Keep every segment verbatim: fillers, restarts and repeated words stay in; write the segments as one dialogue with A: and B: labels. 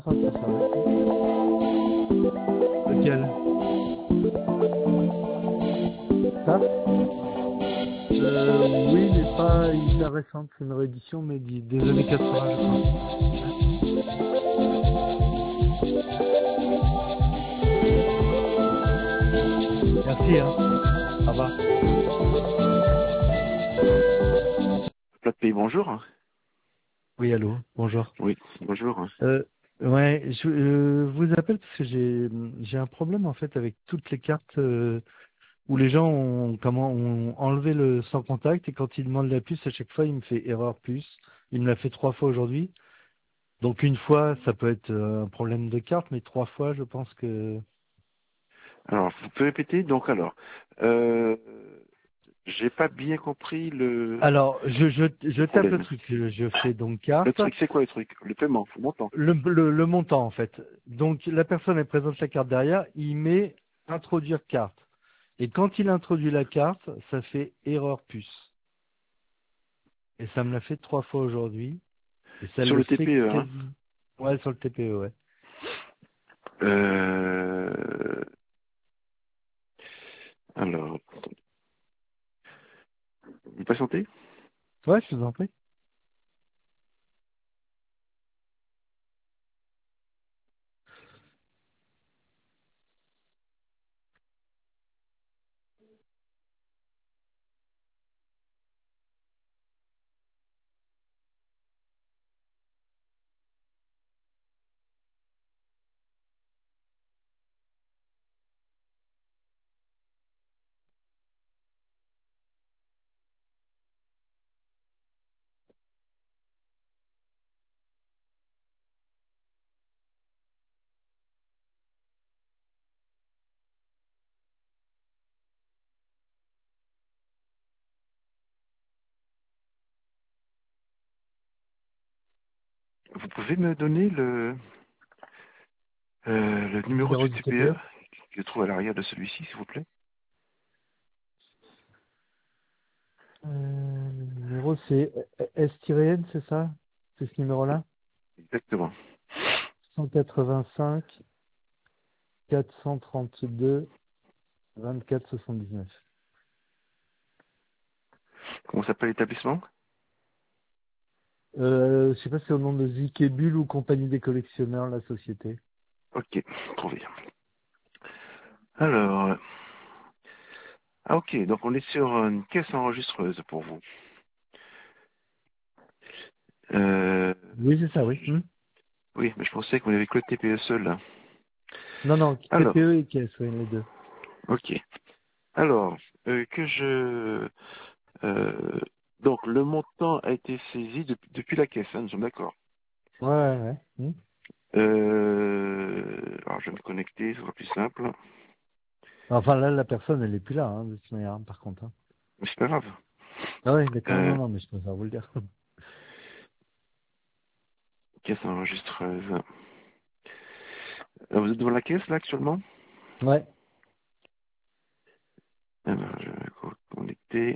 A: Ah, c'est ça, ouais. Lequel? Ça? Euh, oui, mais pas hyper récente. C'est une réédition, mais des, des années quatre-vingts, je crois. Merci, hein. Au revoir.
B: Plat de pays, bonjour.
A: Oui, allô, bonjour.
B: Oui, bonjour.
A: Euh, ouais, je euh, vous appelle parce que j'ai j'ai un problème en fait avec toutes les cartes euh, où les gens ont comment ont enlevé le sans contact et quand ils demandent la puce à chaque fois il me fait erreur puce. Il me l'a fait trois fois aujourd'hui. Donc une fois ça peut être euh, un problème de carte, mais trois fois je pense que.
B: Alors, vous pouvez répéter, donc alors, euh, j'ai pas bien compris le,
A: Alors je je je
B: le
A: tape le
B: problème.
A: truc, je, je fais donc
B: Le
A: carte,
B: truc, c'est quoi le truc? Le paiement, le montant.
A: le, le le montant en fait. Donc la personne elle présente la carte derrière, il met introduire carte. Et quand il introduit la carte, ça fait erreur puce. Et ça me l'a fait trois fois aujourd'hui. Et ça
B: Sur
A: le
B: le
A: fait
B: T P E, hein.
A: quasi. Ouais, sur le T P E, ouais.
B: Euh, alors, vous patientez?
A: Ouais, je vous en prie.
B: Vous pouvez me donner le, euh, le numéro
A: Numéro
B: du
A: du
B: T P E
A: T P E.
B: que je trouve à l'arrière de celui-ci, s'il vous plaît?
A: Euh, le numéro c'est S-N, c'est ça? C'est ce numéro-là?
B: Exactement.
A: cent quatre-vingt-cinq, quatre cent trente-deux, vingt-quatre soixante-dix-neuf.
B: Comment s'appelle l'établissement?
A: Euh, je sais pas si c'est au nom de Zikebul ou Compagnie des collectionneurs, la société.
B: Ok, trouvé. Alors, ah ok, donc on est sur une caisse enregistreuse pour vous. Euh,
A: Oui, c'est ça, oui. Hmm.
B: oui, mais je pensais qu'on avait que le T P E seul, là.
A: Non, non,
B: Alors,
A: T P E et caisse, oui, les deux.
B: ok. Alors, euh, que je... euh, donc, le montant a été saisi depuis, depuis la caisse, hein, nous sommes d'accord.
A: Ouais, ouais, ouais. Hmm.
B: Euh, alors, je vais me connecter, ce sera plus simple.
A: Enfin, là, la personne, elle est plus là, hein, de toute manière, par contre. Hein.
B: Mais c'est pas grave.
A: Ah ouais, d'accord, non,
B: Euh,
A: non, mais je préfère vous le dire.
B: caisse enregistreuse. Euh, vous êtes devant la caisse, là, actuellement?
A: Ouais.
B: Alors, je vais me connecter.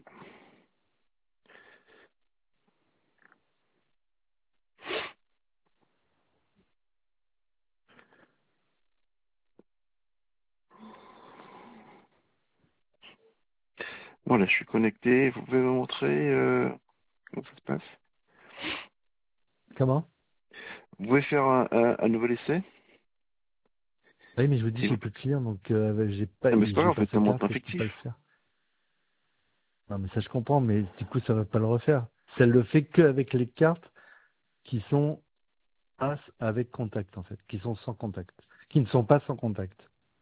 B: Voilà, je suis connecté. Vous pouvez me montrer euh, comment ça se passe?
A: Comment?
B: Vous pouvez faire un, un, un nouvel essai?
A: Oui, mais je vous dis,
B: Si
A: j'ai
B: vous...
A: plus de clients, donc euh, j'ai pas,
B: Non, mais c'est pas
A: j'ai
B: grave,
A: pas
B: faites
A: sa
B: un
A: carte
B: montant
A: et je peux
B: fictif.
A: pas le faire. Non, mais ça je comprends, mais du coup, ça va pas le refaire. Ça le fait que avec les cartes qui sont as avec contact, en fait, qui sont sans contact, qui ne sont pas sans contact.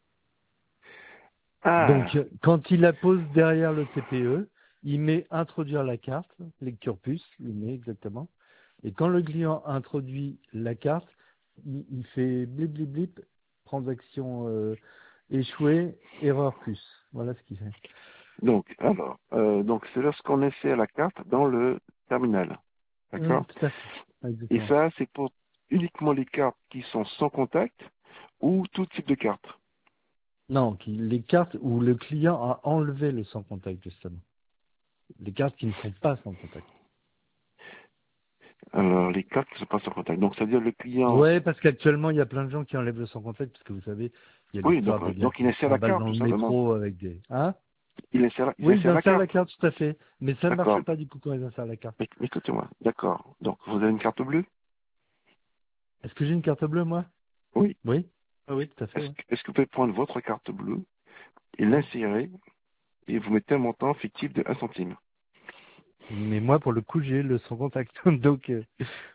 A: Donc,
B: Ah,
A: euh, quand il la pose derrière le T P E, il met introduire la carte, lecture puce, il met exactement. Et quand le client introduit la carte, il, il fait blip blip blip, transaction euh, échouée, erreur puce. Voilà ce qu'il fait.
B: donc, alors, euh, donc c'est lorsqu'on insère la carte dans le terminal.
A: Hum,
B: D'accord?
A: tout à fait.
B: Et
A: Exactement.
B: ça, c'est pour uniquement les cartes qui sont sans contact ou tout type de carte.
A: Non, qui- les cartes où le client a enlevé le sans contact justement. Les cartes qui ne sont pas sans contact.
B: Alors, les cartes qui ne sont pas sans contact. Donc, c'est-à-dire le client.
A: Ouais, parce qu'actuellement, il y a plein de gens qui enlèvent le sans contact, parce que vous savez, il y a
B: Oui, donc,
A: l'histoire
B: euh,
A: des gars
B: donc il
A: qui se
B: insère la
A: trimballent
B: carte,
A: dans
B: tout
A: le
B: simplement.
A: métro avec des... Hein?
B: Il insère, ils
A: Oui, ils
B: insèrent la
A: insèrent la
B: carte.
A: carte, tout à fait. Mais ça ne marche
B: D'accord.
A: pas du coup quand ils insèrent la carte.
B: Éc- Écoutez-moi. D'accord. Donc, vous avez une carte bleue?
A: Est-ce que j'ai une carte bleue, moi?
B: Oui.
A: Oui. Ah oui, tout à fait,
B: Est-ce
A: oui.
B: que, est-ce que vous pouvez prendre votre carte bleue et
A: Oui.
B: l'insérer et vous mettez un montant fictif de un centime?
A: Mais moi, pour le coup, j'ai le sans contact. Donc, euh,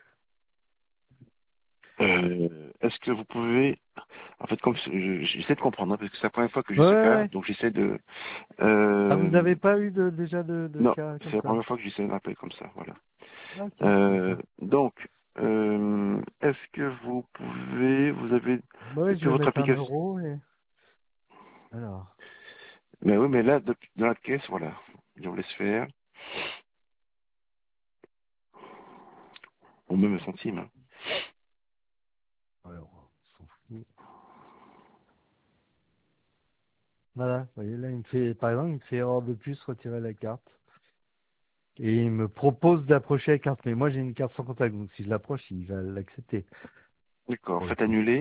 B: Euh, est-ce que vous pouvez, en fait, comme je- j'essaie de comprendre, hein, parce que c'est la première fois que j'ai
A: ouais,
B: ce
A: ouais,
B: cas,
A: ouais.
B: donc j'essaie de,
A: Ah, vous
B: euh,
A: n'avez pas eu de, déjà de, de
B: non,
A: cas
B: c'est
A: comme
B: la
A: ça?
B: première fois que j'essaie un appel comme ça, voilà.
A: Ah, ok,
B: Euh,
A: d'accord.
B: donc, euh, est-ce que vous pouvez, vous avez,
A: Bah ouais, je
B: depuis
A: vais
B: votre
A: mettre un
B: application,
A: euro et... Alors,
B: mais oui, mais là, depuis- dans la caisse, voilà, je vous laisse faire, ou même un centime, hein.
A: alors, on s'en fout. Voilà, vous voyez, là, il me fait, par exemple, il me fait erreur de plus, retirer la carte. Et il me propose d'approcher la carte. Mais moi, j'ai une carte sans contact, donc si je l'approche, il va l'accepter,
B: D'accord,
A: pour le
B: faites
A: coup.
B: annuler.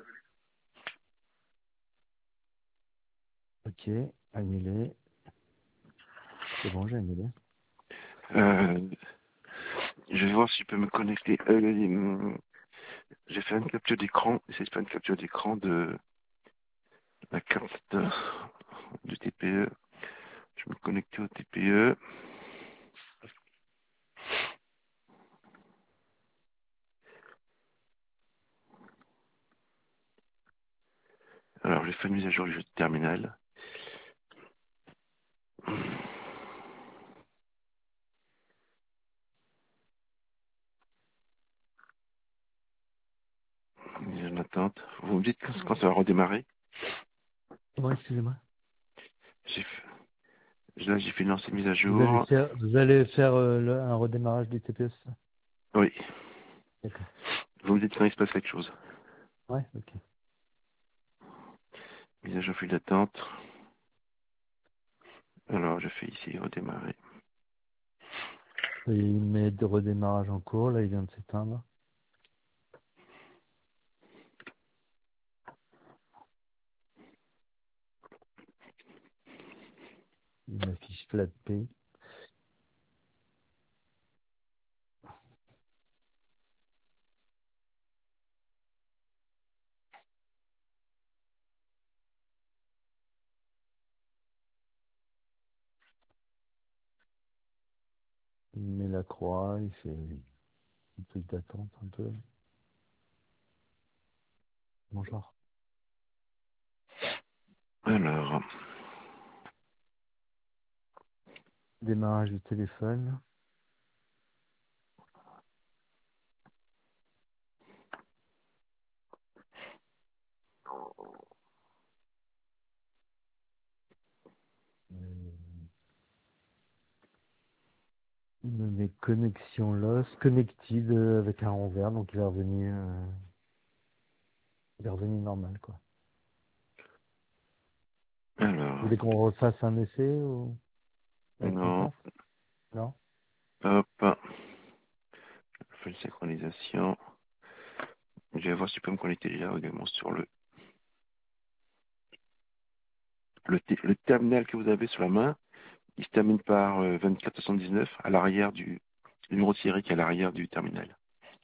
A: Ok, annuler. C'est bon, j'ai annulé.
B: Euh, je vais voir si je peux me connecter. Euh, j'ai fait une capture d'écran, c'est pas une capture d'écran de la carte de- du T P E. Je me connecte au T P E. Alors, j'ai fait une mise à jour du jeu de terminal. Mise en attente. Vous me dites quand, quand ça va redémarrer.
A: Bon, excusez-moi.
B: J'ai fait, là, j'ai fait lancer une mise à
A: Vous allez
B: jour.
A: faire, vous allez faire euh, le- un redémarrage du T P S, ça?
B: Oui.
A: D'accord.
B: Vous me dites quand il se passe quelque chose.
A: Ouais, ok.
B: Mise à jour file d'attente. Alors, je fais ici redémarrer.
A: Et il met de redémarrage en cours, là, il vient de s'éteindre. Il m'affiche flat pay. Il met la croix, il fait un truc d'attente un peu. Bonjour.
B: Alors,
A: Démarrage du téléphone. Euh, Il me met connexion lost, connected euh, avec un rond vert, donc il est revenu, euh, il est revenu normal, quoi. Vous
B: alors,
A: voulez qu'on refasse un essai ou avec ma
B: non,
A: place? Non?
B: hop, je fais une synchronisation. Je vais voir si je peux me connecter là également sur le, le, t- le terminal que vous avez sur la main. Il se termine par euh, vingt-quatre soixante-dix-neuf à l'arrière du le numéro de série qui est à l'arrière du terminal.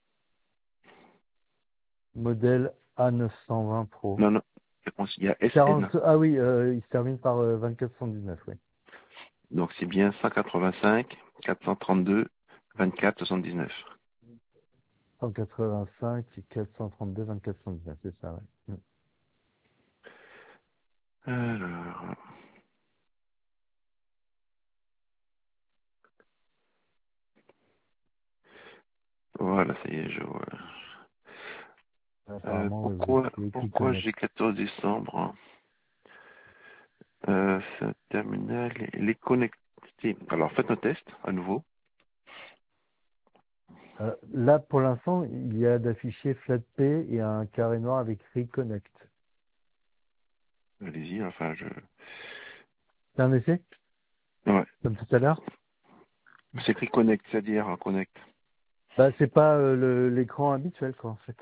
A: Modèle A neuf cent vingt Pro.
B: Non, non, il y a S N.
A: quarante, ah oui, euh, il se termine par euh, vingt-quatre soixante-dix-neuf, oui.
B: Donc c'est bien cent quatre-vingt-cinq quatre cent trente-deux vingt-quatre soixante-dix-neuf.
A: cent quatre-vingt-cinq, quatre cent trente-deux, vingt-quatre soixante-dix-neuf, c'est ça, ouais. Mm.
B: Alors, voilà, ça y est, je vois. Euh,
A: Apparemment, vous
B: pourquoi
A: étiez qui
B: pourquoi
A: connecte.
B: j'ai quatorze décembre euh, ce terminal, il est connecté. Alors faites un test à nouveau.
A: Euh, là, pour l'instant, il y a d'afficher FlatPay et un carré noir avec Reconnect.
B: Allez-y, enfin je.
A: C'est un essai,
B: Ouais.
A: comme tout à l'heure?
B: C'est écrit connect, c'est-à-dire un connect.
A: Bah, c'est pas euh, le- l'écran habituel, quoi, en fait.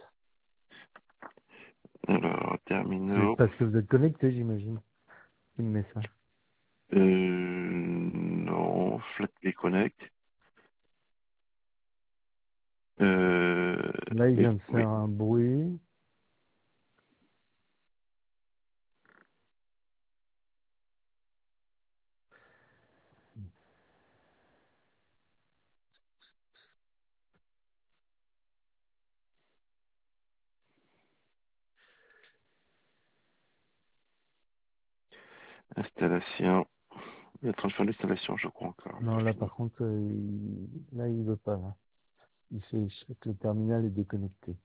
B: Alors,
A: C'est
B: terminaux.
A: parce que vous êtes connecté, j'imagine. Il me met ça.
B: Euh, non, Flatplay Connect. Euh,
A: Là, il
B: et,
A: vient de
B: oui,
A: faire un bruit.
B: installation. Il est en train de faire l'installation, je crois encore.
A: Non,
B: Pas
A: là,
B: fini.
A: par contre, euh, il... là, il veut pas, là. Il fait que le terminal est déconnecté.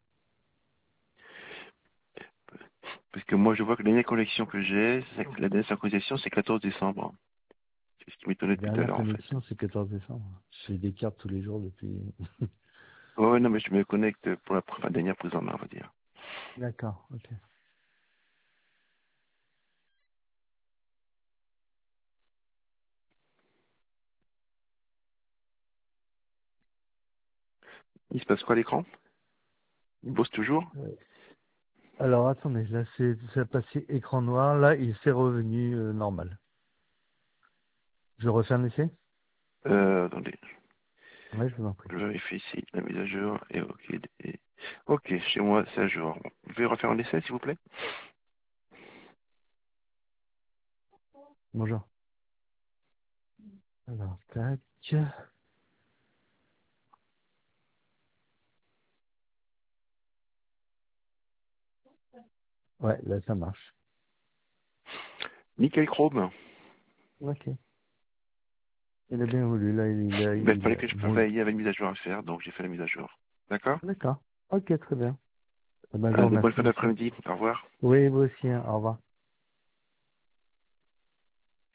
B: Parce que moi, je vois que la dernière connexion que j'ai, c'est que la dernière synchronisation, c'est quatorze décembre. C'est ce qui m'étonnait
A: La
B: depuis tout à
A: dernière
B: l'heure, en fait.
A: connexion, c'est quatorze décembre. Je fais des cartes tous les jours depuis...
B: Ouais, ouais, non, mais je me connecte pour la enfin, dernière prise en main, on va dire.
A: D'accord, ok.
B: Il se passe quoi à l'écran? Il bosse toujours?
A: Ouais. Alors, attendez, là, c'est ça a passé écran noir. Là, il s'est revenu euh, normal. Je refais un essai?
B: Euh, attendez.
A: Oui, je vous en prie.
B: Je vérifie ici la mise à jour et OK. Et- OK, chez moi, c'est à jour. Vous pouvez refaire un essai, s'il vous plaît?
A: Bonjour. Alors, tac. Ouais, là, ça marche.
B: Nickel Chrome.
A: Ok. Il a bien voulu. Là, il a...
B: Ben, il
A: Il
B: fallait
A: a...
B: que je
A: Bon.
B: prévoie, il y avait une mise à jour à faire, donc j'ai fait la mise à jour. D'accord?
A: D'accord. Ok, très bien. Eh ben, je vous
B: Allez, bonne fin
A: remercie, monsieur.
B: d'après-midi. Au revoir.
A: Oui, vous aussi. Hein. Au revoir.